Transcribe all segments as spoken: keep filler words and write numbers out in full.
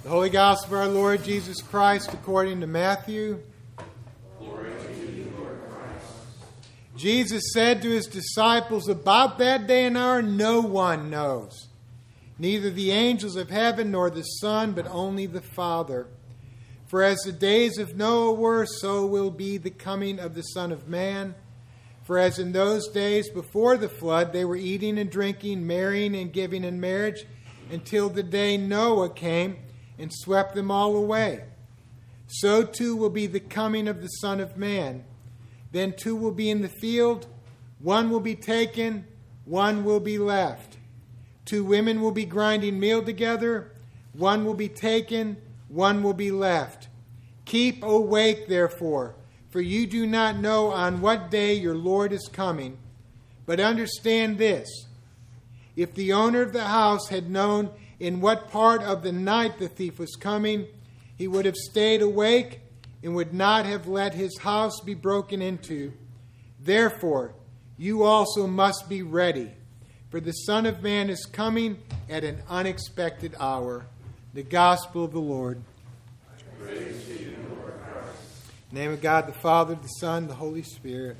The Holy Gospel of our Lord Jesus Christ according to Matthew. Glory to you, Lord Christ. Jesus said to his disciples, "About that day and hour no one knows, neither the angels of heaven nor the Son, but only the Father. For as the days of Noah were, so will be the coming of the Son of Man. For as in those days before the flood, they were eating and drinking, marrying and giving in marriage, until the day Noah came and swept them all away. So too will be the coming of the Son of Man. Then two will be in the field, one will be taken, one will be left. Two women will be grinding meal together, one will be taken, one will be left. Keep awake, therefore, for you do not know on what day your Lord is coming. But understand this, if the owner of the house had known in what part of the night the thief was coming, he would have stayed awake and would not have let his house be broken into. Therefore, you also must be ready, for the Son of Man is coming at an unexpected hour." The Gospel of the Lord. Praise to you, Lord Christ. In the name of God, the Father, the Son, the Holy Spirit.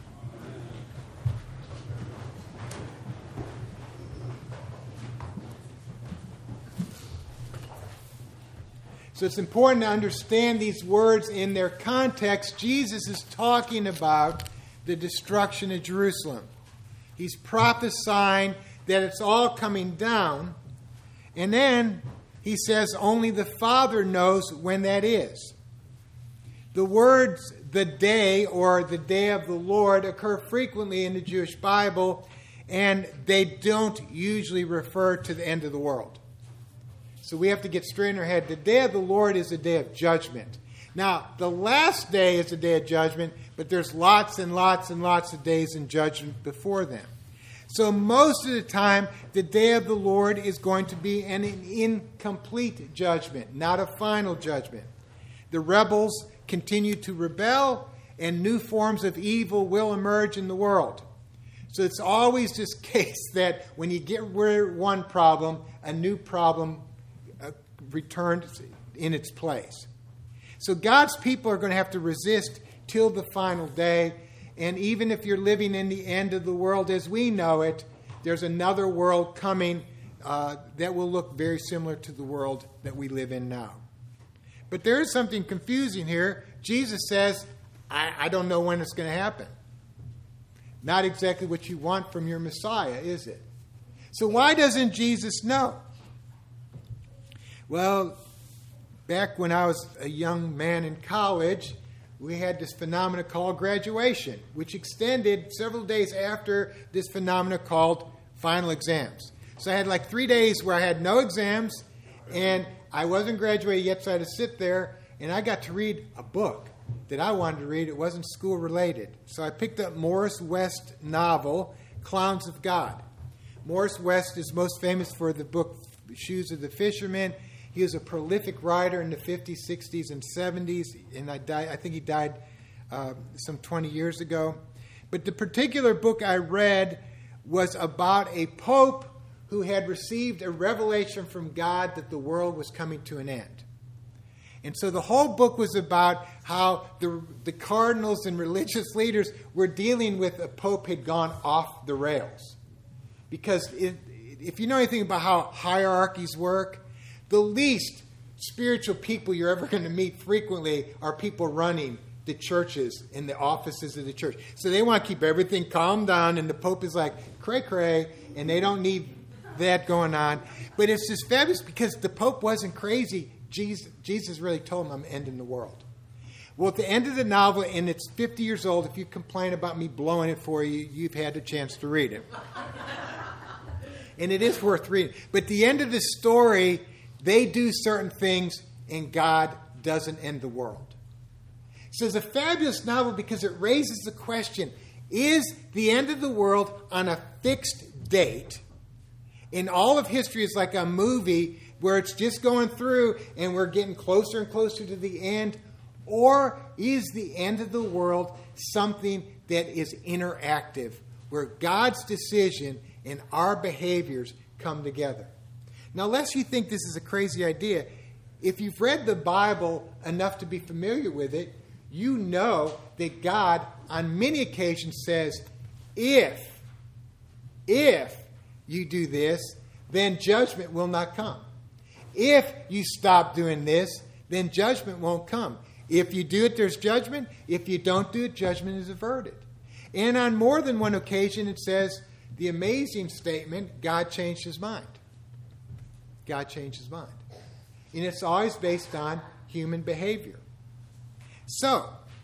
So it's important to understand these words in their context. Jesus is talking about the destruction of Jerusalem. He's prophesying that it's all coming down. And then he says only the Father knows when that is. The words "the day" or "the day of the Lord" occur frequently in the Jewish Bible, and they don't usually refer to the end of the world. So we have to get straight in our head. The day of the Lord is a day of judgment. Now, the last day is a day of judgment, but there's lots and lots and lots of days in judgment before them. So most of the time, the day of the Lord is going to be an incomplete judgment, not a final judgment. The rebels continue to rebel, and new forms of evil will emerge in the world. So it's always this case that when you get rid of one problem, a new problem uh, returns in its place. So God's people are going to have to resist till the final day. And even if you're living in the end of the world as we know it, there's another world coming uh, that will look very similar to the world that we live in now. But there is something confusing here. Jesus says, I, I don't know when it's going to happen. Not exactly what you want from your Messiah, is it? So why doesn't Jesus know? Well, back when I was a young man in college, we had this phenomena called graduation, which extended several days after this phenomena called final exams. So I had like three days where I had no exams, and I wasn't graduated yet, so I had to sit there, and I got to read a book that I wanted to read. It wasn't school-related. So I picked up Morris West's novel, Clowns of God. Morris West is most famous for the book Shoes of the Fisherman. He was a prolific writer in the fifties, sixties, and seventies, and I, died, I think he died uh, some twenty years ago. But the particular book I read was about a pope who had received a revelation from God that the world was coming to an end. And so the whole book was about how the, the cardinals and religious leaders were dealing with a pope had gone off the rails. Because it, if you know anything about how hierarchies work, the least spiritual people you're ever going to meet frequently are people running the churches and the offices of the church. So they want to keep everything calm down, and the Pope is like, cray cray, and they don't need that going on. But it's just fabulous because the Pope wasn't crazy. Jesus, Jesus really told him, I'm ending the world. Well, at the end of the novel, and it's fifty years old, if you complain about me blowing it for you, you've had a chance to read it. And it is worth reading. But at the end of the story, they do certain things, and God doesn't end the world. So it's a fabulous novel because it raises the question, is the end of the world on a fixed date? In all of history, it's like a movie where it's just going through and we're getting closer and closer to the end. Or is the end of the world something that is interactive, where God's decision and our behaviors come together? Now, lest you think this is a crazy idea, if you've read the Bible enough to be familiar with it, you know that God on many occasions says, if, if you do this, then judgment will not come. If you stop doing this, then judgment won't come. If you do it, there's judgment. If you don't do it, judgment is averted. And on more than one occasion, it says the amazing statement, God changed his mind. God changed his mind. And it's always based on human behavior. So,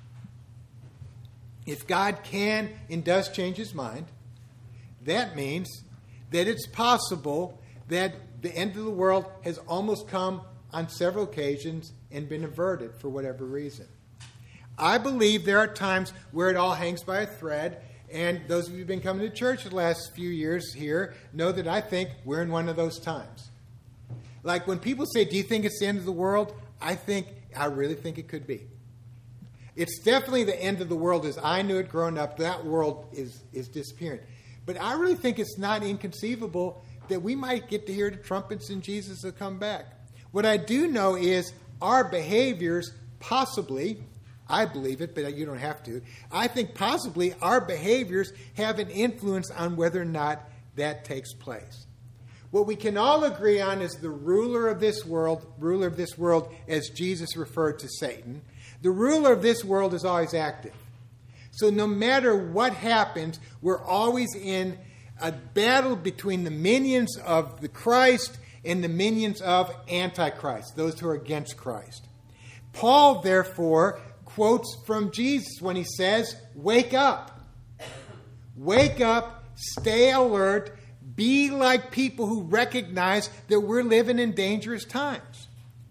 if God can and does change his mind, that means that it's possible that the end of the world has almost come on several occasions and been averted for whatever reason. I believe there are times where it all hangs by a thread, and those of you who've been coming to church the last few years here know that I think we're in one of those times. Like when people say, do you think it's the end of the world? I think, I really think it could be. It's definitely the end of the world as I knew it growing up. That world is, is disappearing. But I really think it's not inconceivable that we might get to hear the trumpets and Jesus will come back. What I do know is our behaviors possibly, I believe it, but you don't have to, I think possibly our behaviors have an influence on whether or not that takes place. What we can all agree on is the ruler of this world, ruler of this world as Jesus referred to Satan, the ruler of this world is always active. So no matter what happens, we're always in a battle between the minions of the Christ and the minions of Antichrist, those who are against Christ. Paul, therefore, quotes from Jesus when he says, wake up. Wake up, stay alert, be like people who recognize that we're living in dangerous times.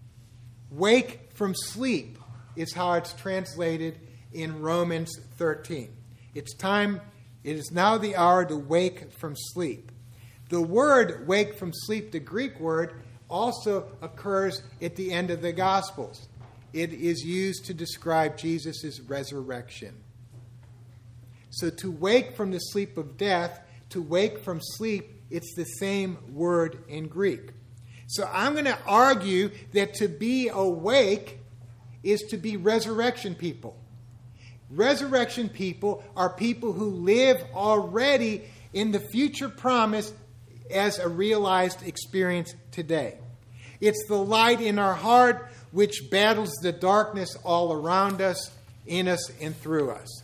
Wake from sleep is how it's translated in Romans thirteen. It's time, it is now the hour to wake from sleep. The word wake from sleep, the Greek word, also occurs at the end of the Gospels. It is used to describe Jesus' resurrection. So to wake from the sleep of death, to wake from sleep, it's the same word in Greek. So I'm going to argue that to be awake is to be resurrection people. Resurrection people are people who live already in the future promise as a realized experience today. It's the light in our heart which battles the darkness all around us, in us, and through us.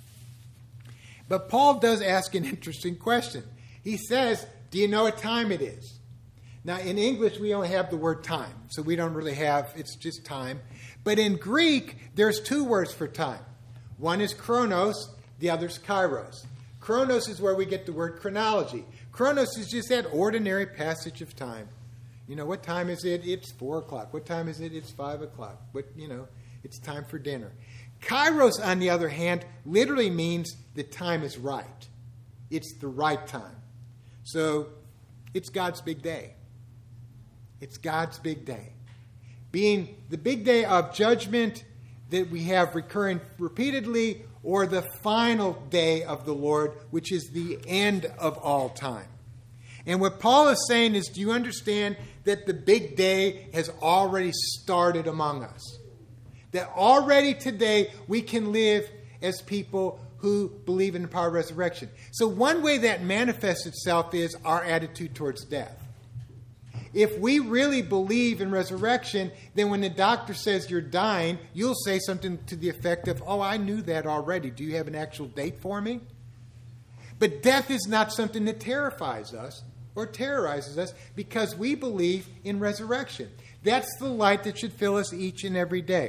But Paul does ask an interesting question. He says, do you know what time it is? Now, in English, we only have the word time, so we don't really have, it's just time. But in Greek, there's two words for time. One is chronos, the other is kairos. Chronos is where we get the word chronology. Chronos is just that ordinary passage of time. You know, what time is it? It's four o'clock. What time is it? It's five o'clock. What, you know, it's time for dinner. Kairos, on the other hand, literally means the time is right. It's the right time. So, it's God's big day. It's God's big day. Being the big day of judgment that we have recurring repeatedly, or the final day of the Lord, which is the end of all time. And what Paul is saying is, do you understand that the big day has already started among us? That already today we can live as people who believe in the power of resurrection. So one way that manifests itself is our attitude towards death. If we really believe in resurrection, then when the doctor says you're dying, you'll say something to the effect of, oh, I knew that already. Do you have an actual date for me? But death is not something that terrifies us or terrorizes us because we believe in resurrection. That's the light that should fill us each and every day.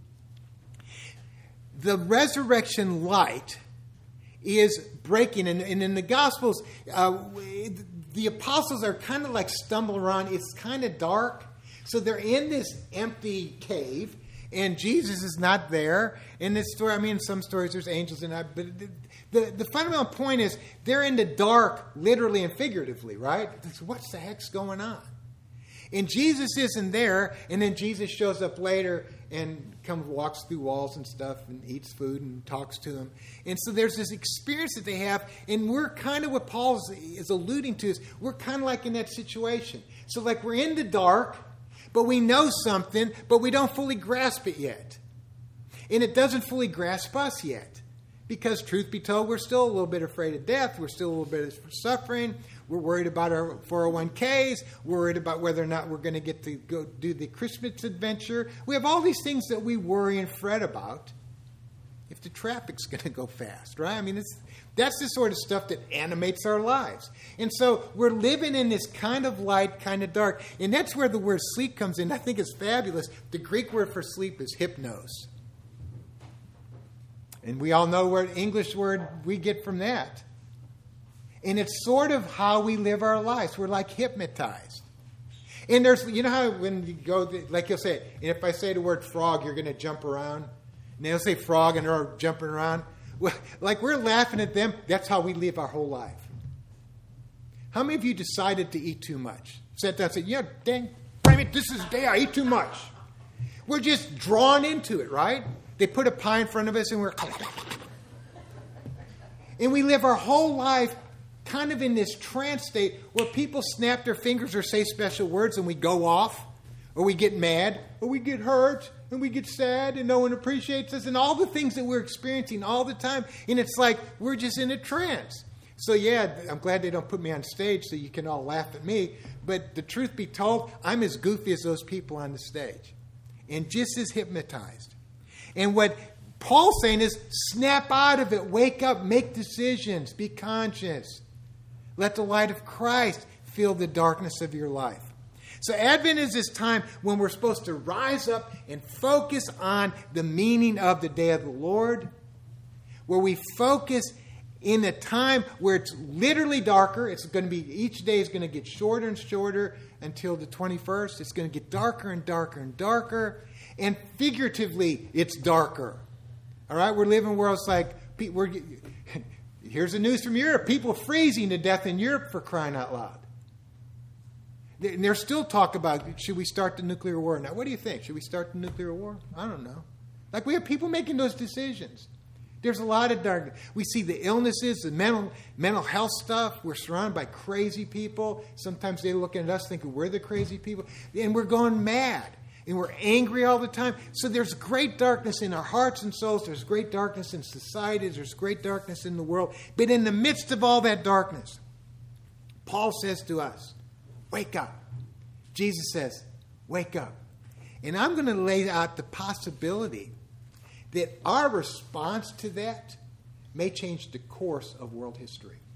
The resurrection light is breaking. And, and in the Gospels, uh, the apostles are kind of like stumbling around. It's kind of dark. So they're in this empty cave, and Jesus is not there. In this story, I mean, in some stories there's angels in it, but the, the, the fundamental point is they're in the dark, literally and figuratively, right? It's, what's the heck's going on? And Jesus isn't there, and then Jesus shows up later and comes, walks through walls and stuff and eats food and talks to them. And so there's this experience that they have, and we're kind of, what Paul is, is alluding to is we're kind of like in that situation. So like we're in the dark, But we know something, but we don't fully grasp it yet. And it doesn't fully grasp us yet. Because truth be told, we're still a little bit afraid of death. We're still a little bit of suffering. We're worried about our four oh one k's. We're worried about whether or not we're going to get to go do the Christmas adventure. We have all these things that we worry and fret about if the traffic's going to go fast, right? I mean, it's, that's the sort of stuff that animates our lives. And so we're living in this kind of light, kind of dark. And that's where the word sleep comes in. I think it's fabulous. The Greek word for sleep is hypnos. And we all know what English word we get from that. And it's sort of how we live our lives. We're like hypnotized. And there's, you know how when you go, like you'll say, and if I say the word frog, you're going to jump around. And they'll say frog and they're jumping around. Well, like we're laughing at them. That's how we live our whole life. How many of you decided to eat too much? Sat down and said, yeah, dang, damn it, this is the day I eat too much. We're just drawn into it, right? They put a pie in front of us and we're... And we live our whole life kind of in this trance state where people snap their fingers or say special words and we go off, or we get mad, or we get hurt, and we get sad, and no one appreciates us, and all the things that we're experiencing all the time. And it's like we're just in a trance. So yeah, I'm glad they don't put me on stage so you can all laugh at me. But the truth be told, I'm as goofy as those people on the stage. And just as hypnotized. And what Paul's saying is, snap out of it. Wake up. Make decisions. Be conscious. Let the light of Christ fill the darkness of your life. So Advent is this time when we're supposed to rise up and focus on the meaning of the day of the Lord. Where we focus in a time where it's literally darker. It's going to be, each day is going to get shorter and shorter until the twenty-first. It's going to get darker and darker and darker. And figuratively, it's darker. All right? We're living where it's like, we're, here's the news from Europe. People freezing to death in Europe, for crying out loud. And there's still talk about, should we start the nuclear war? Now, what do you think? Should we start the nuclear war? I don't know. Like, we have people making those decisions. There's a lot of darkness. We see the illnesses, the mental mental health stuff. We're surrounded by crazy people. Sometimes they look at us thinking we're the crazy people. And we're going mad. And we're angry all the time. So there's great darkness in our hearts and souls. There's great darkness in society. There's great darkness in the world. But in the midst of all that darkness, Paul says to us, wake up. Jesus says, wake up. And I'm going to lay out the possibility that our response to that may change the course of world history.